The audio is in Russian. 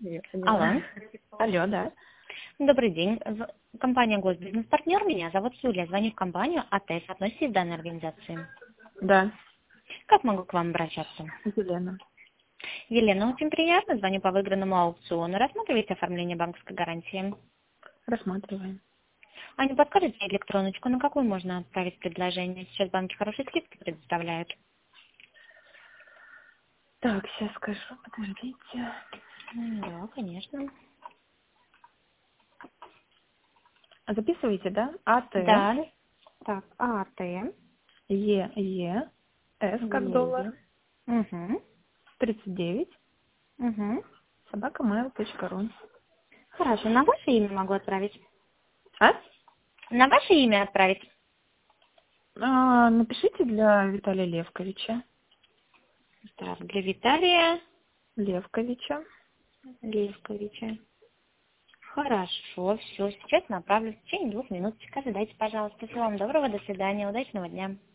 Я поняла. Алло. Алло, да. Добрый день. Компания «Госбизнес-партнер». Меня зовут Юлия. Звоню в компанию АТС. Относитесь к данной организации. Да, Как могу к вам обращаться? Елена. Елена, очень приятно. Звоню по выигранному аукциону. Рассматриваете оформление банковской гарантии? Рассматриваем. А не подскажете электроночку, на какую можно отправить предложение? Сейчас банки хорошие скидки предоставляют. Так, сейчас скажу, подождите. Да, конечно. Записывайте, да? АТ, Да. Так, АТ. С как доллар, Угу. 39, Угу. @mail.ru. Хорошо. На ваше имя могу отправить? А? На ваше имя отправить? Напишите для Виталия Левковича. Так, для Виталия Левковича. Левковича. Хорошо, все, сейчас направлю в течение 2 минут. Ожидайте, пожалуйста. Всего вам доброго, до свидания, удачного дня.